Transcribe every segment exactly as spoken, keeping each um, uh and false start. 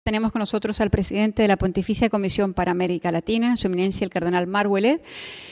Tenemos con nosotros al presidente de la Pontificia Comisión para América Latina, Su Eminencia el Cardenal Marc Ouellet,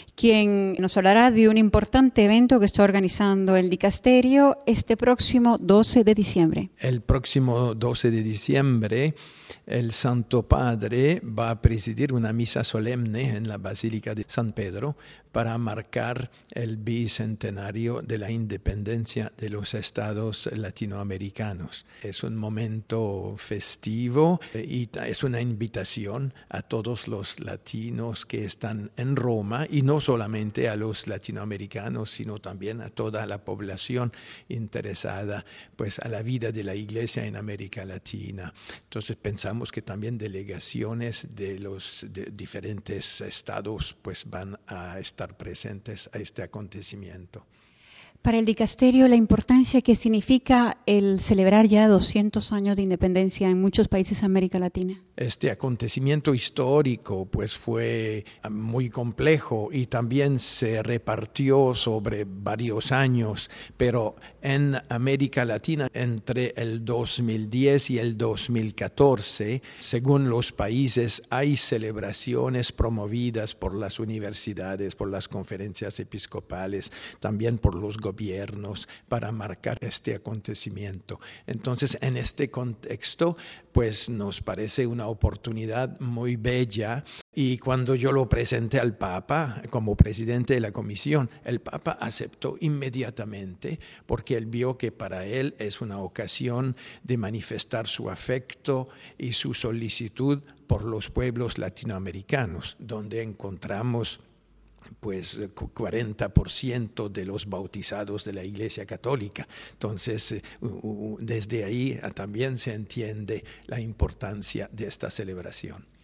quien nos hablará de un importante evento que está organizando el Dicasterio este próximo doce de diciembre. El próximo doce de diciembre, el Santo Padre va a presidir una misa solemne en la Basílica de San Pedro para marcar el bicentenario de la independencia de los estados latinoamericanos. Es un momento festivo y es una invitación a todos los latinos que están en Roma, y no solamente a los latinoamericanos, sino también a toda la población interesada pues, a la vida de la Iglesia en América Latina. Entonces pensamos que también delegaciones de los de diferentes estados pues, van a estar presentes a este acontecimiento. Para el Dicasterio, la importancia que significa el celebrar ya doscientos años de independencia en muchos países de América Latina. Este acontecimiento histórico pues fue muy complejo y también se repartió sobre varios años, pero en América Latina entre el dos mil diez y el dos mil catorce, según los países, hay celebraciones promovidas por las universidades, por las conferencias episcopales, también por los gobiernos para marcar este acontecimiento. Entonces, en este contexto, pues nos parece una oportunidad muy bella, y cuando yo lo presenté al Papa como presidente de la comisión, el Papa aceptó inmediatamente porque él vio que para él es una ocasión de manifestar su afecto y su solicitud por los pueblos latinoamericanos, donde encontramos pues cuarenta por ciento de los bautizados de la Iglesia Católica. Entonces, desde ahí también se entiende la importancia de esta celebración.